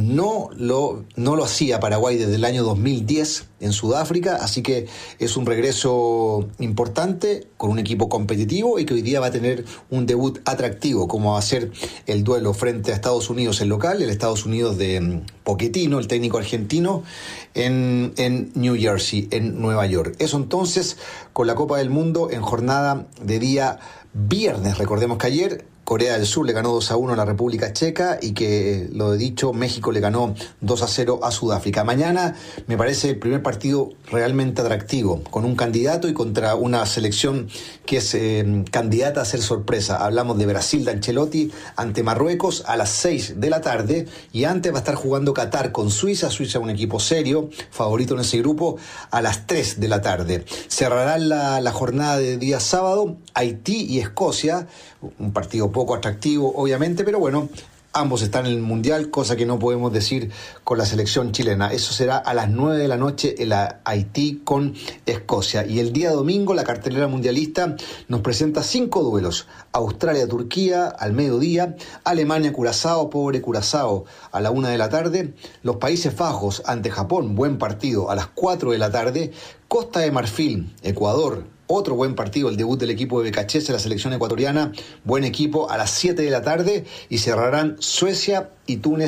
No lo hacía Paraguay desde el año 2010 en Sudáfrica, así que es un regreso importante con un equipo competitivo y que hoy día va a tener un debut atractivo, como va a ser el duelo frente a Estados Unidos, el local, el Estados Unidos de Pochettino, el técnico argentino, en New Jersey, en Nueva York. Eso entonces con la Copa del Mundo en jornada de día viernes. Recordemos que ayer Corea del Sur le ganó 2-1 a la República Checa y que, lo he dicho, México le ganó 2-0 a Sudáfrica. Mañana me parece el primer partido realmente atractivo, con un candidato y contra una selección que es candidata a ser sorpresa. Hablamos de Brasil de Ancelotti ante Marruecos a las 6 de la tarde y antes va a estar jugando Qatar con Suiza. Suiza, un equipo serio, favorito en ese grupo, a las 3 de la tarde. Cerrarán la jornada de día sábado Haití y Escocia, un partido poco atractivo obviamente, pero bueno, ambos están en el Mundial, cosa que no podemos decir con la selección chilena. Eso será a las 9 de la noche en la Haití con Escocia. Y el día domingo la cartelera mundialista nos presenta 5 duelos. Australia-Turquía al mediodía, Alemania-Curazao, pobre Curazao, a la 1 de la tarde, los Países Bajos ante Japón, buen partido, a las 4 de la tarde, Costa de Marfil, Ecuador, otro buen partido, el debut del equipo de Becachese, la selección ecuatoriana, buen equipo, a las 7 de la tarde, y cerrarán Suecia y Túnez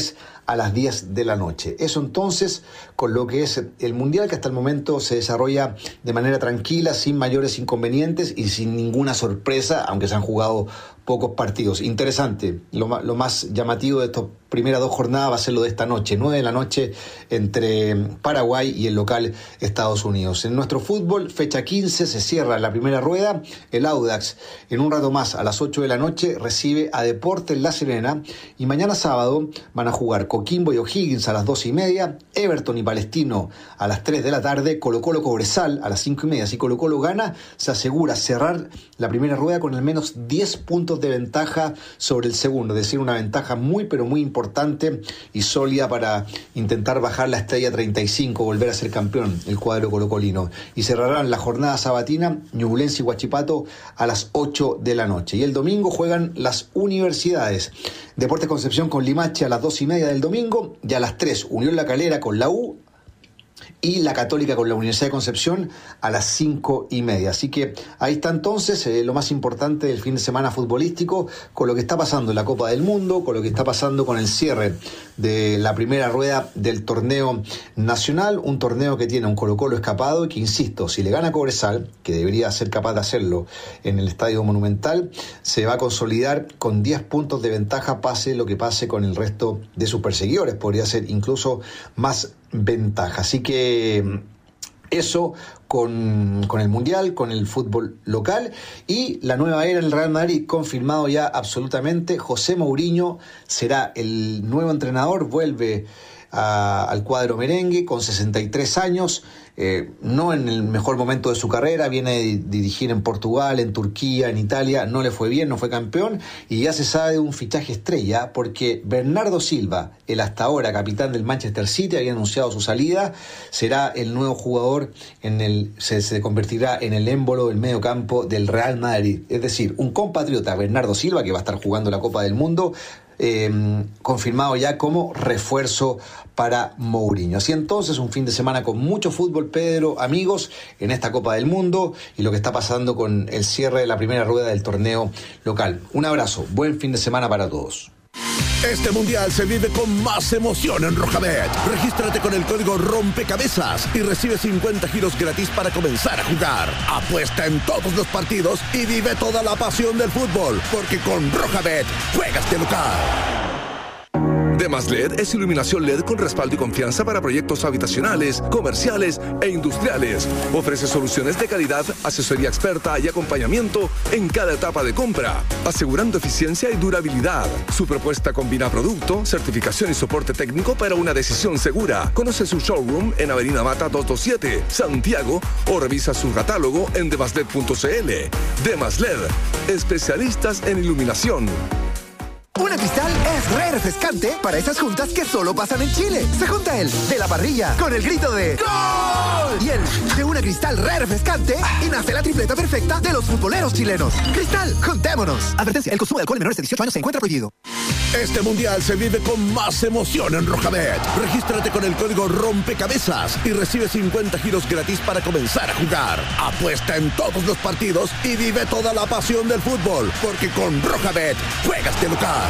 a las 10 de la noche. Eso entonces con lo que es el Mundial, que hasta el momento se desarrolla de manera tranquila, sin mayores inconvenientes y sin ninguna sorpresa, aunque se han jugado pocos partidos. Interesante, lo más llamativo de estas primeras 2 jornadas va a ser lo de esta noche, 9 de la noche entre Paraguay y el local Estados Unidos. En nuestro fútbol, fecha 15, se cierra la primera rueda. El Audax, en un rato más, a las 8 de la noche, recibe a Deportes La Serena, y mañana sábado van a jugar Coquimbo y O'Higgins a las 12:30, Everton y Palestino a las 3 de la tarde, Colo-Colo Cobresal a las 5:30. Si Colo-Colo gana, se asegura cerrar la primera rueda con al menos 10 puntos de ventaja sobre el segundo, es decir, una ventaja muy pero muy importante y sólida para intentar bajar la estrella 35, volver a ser campeón el cuadro colocolino. Y cerrarán la jornada sabatina Ñublense y Huachipato a las 8 de la noche. Y el domingo juegan las universidades. Deportes Concepción con Limache a las 2:30 del domingo, y a las 3 Unión La Calera con la U, y la Católica con la Universidad de Concepción a las 5:30. Así que ahí está entonces lo más importante del fin de semana futbolístico, con lo que está pasando en la Copa del Mundo, con lo que está pasando con el cierre de la primera rueda del torneo nacional, un torneo que tiene un Colo-Colo escapado y que, insisto, si le gana a Cobresal, que debería ser capaz de hacerlo en el Estadio Monumental, se va a consolidar con 10 puntos de ventaja, pase lo que pase con el resto de sus perseguidores. Podría ser incluso más ventaja. Así que eso con el Mundial, con el fútbol local, y la nueva era en el Real Madrid, confirmado ya absolutamente. José Mourinho será el nuevo entrenador, vuelve al cuadro merengue con 63 años, no en el mejor momento de su carrera, viene de dirigir en Portugal, en Turquía, en Italia, no le fue bien, no fue campeón, y ya se sabe de un fichaje estrella, porque Bernardo Silva, el hasta ahora capitán del Manchester City, había anunciado su salida, será el nuevo jugador, se convertirá en el émbolo del medio campo del Real Madrid, es decir, un compatriota, Bernardo Silva, que va a estar jugando la Copa del Mundo, confirmado ya como refuerzo para Mourinho. Así entonces, un fin de semana con mucho fútbol, Pedro, amigos, en esta Copa del Mundo, y lo que está pasando con el cierre de la primera rueda del torneo local. Un abrazo, buen fin de semana para todos. Este mundial se vive con más emoción en Rojabet. Regístrate con el código Rompecabezas y recibe 50 giros gratis para comenzar a jugar. Apuesta en todos los partidos y vive toda la pasión del fútbol, porque con Rojabet juegas de local. Demas LED es iluminación LED con respaldo y confianza para proyectos habitacionales, comerciales e industriales. Ofrece soluciones de calidad, asesoría experta y acompañamiento en cada etapa de compra, asegurando eficiencia y durabilidad. Su propuesta combina producto, certificación y soporte técnico para una decisión segura. Conoce su showroom en Avenida Mata 227, Santiago, o revisa su catálogo en demasled.cl. Demas LED, especialistas en iluminación. Una Cristal es re refrescante para esas juntas que solo pasan en Chile. Se junta el de la parrilla con el grito de ¡Gol! Y el de una Cristal re refrescante y nace la tripleta perfecta de los futboleros chilenos. Cristal, juntémonos. Advertencia, el consumo de alcohol en menores de 18 años se encuentra prohibido. Este mundial se vive con más emoción en Rojabet. Regístrate con el código Rompecabezas y recibe 50 giros gratis para comenzar a jugar. Apuesta en todos los partidos y vive toda la pasión del fútbol, porque con Rojabet juegas de local.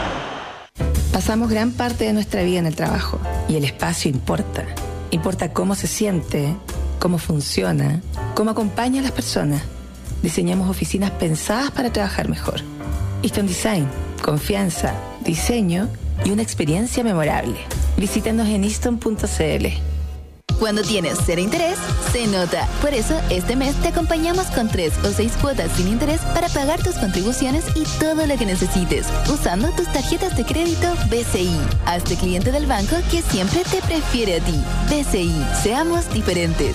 Pasamos gran parte de nuestra vida en el trabajo y el espacio importa. Importa cómo se siente, cómo funciona, cómo acompaña a las personas. Diseñamos oficinas pensadas para trabajar mejor. Easton Design, confianza, diseño y una experiencia memorable. Visítanos en easton.cl. Cuando tienes cero interés, se nota. Por eso, este mes te acompañamos con 3 o 6 cuotas sin interés para pagar tus contribuciones y todo lo que necesites, usando tus tarjetas de crédito BCI. Hazte cliente del banco que siempre te prefiere a ti. BCI, seamos diferentes.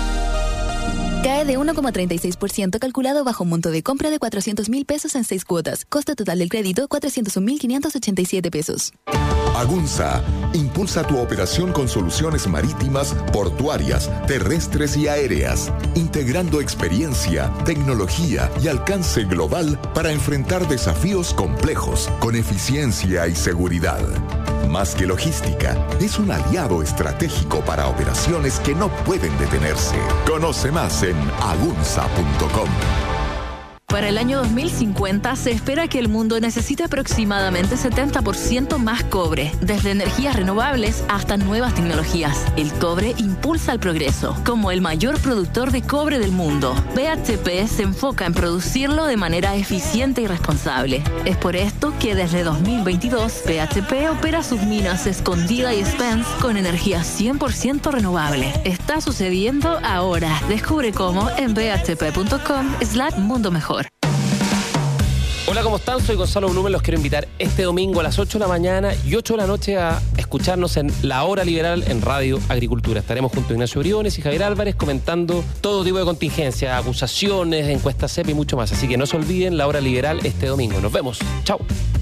Cae de 1,36% calculado bajo un monto de compra de 400,000 pesos en 6 cuotas. Costo total del crédito, 401,587 pesos. Agunza impulsa tu operación con soluciones marítimas, portuarias, terrestres y aéreas, integrando experiencia, tecnología y alcance global para enfrentar desafíos complejos con eficiencia y seguridad. Más que logística, es un aliado estratégico para operaciones que no pueden detenerse. Conoce más en agunza.com. Para el año 2050 se espera que el mundo necesite aproximadamente 70% más cobre, desde energías renovables hasta nuevas tecnologías. El cobre impulsa el progreso. Como el mayor productor de cobre del mundo, BHP se enfoca en producirlo de manera eficiente y responsable. Es por esto que desde 2022 BHP opera sus minas Escondida y Spence con energía 100% renovable. Está sucediendo ahora. Descubre cómo en bhp.com/mundo mejor. Hola, ¿cómo están? Soy Gonzalo Blumen. Los quiero invitar este domingo a las 8 de la mañana y 8 de la noche a escucharnos en La Hora Liberal en Radio Agricultura. Estaremos junto a Ignacio Briones y Javier Álvarez comentando todo tipo de contingencias, acusaciones, encuestas CEP y mucho más. Así que no se olviden, La Hora Liberal este domingo. Nos vemos. Chao.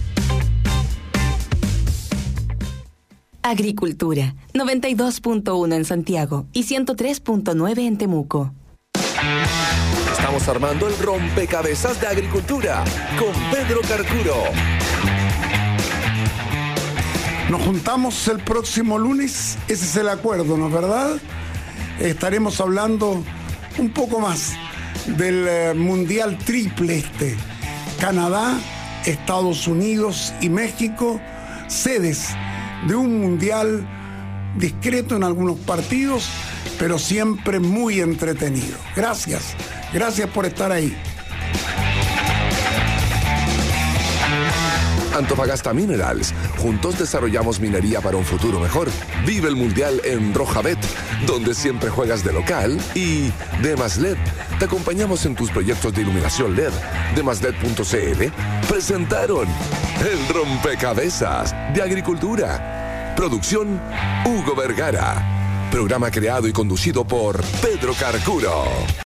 Agricultura, 92.1 en Santiago y 103.9 en Temuco. Estamos armando el rompecabezas de agricultura con Pedro Carcuro. Nos juntamos el próximo lunes, ese es el acuerdo, ¿no es verdad? Estaremos hablando un poco más del Mundial Triple Canadá, Estados Unidos y México, sedes de un Mundial discreto en algunos partidos, pero siempre muy entretenido. Gracias por estar ahí. Antofagasta Minerals. Juntos desarrollamos minería para un futuro mejor. Vive el Mundial en Rojabet, donde siempre juegas de local. Y Demaslet. Te acompañamos en tus proyectos de iluminación LED. Demaslet.cl presentaron el rompecabezas de agricultura. Producción Hugo Vergara. Programa creado y conducido por Pedro Carcuro.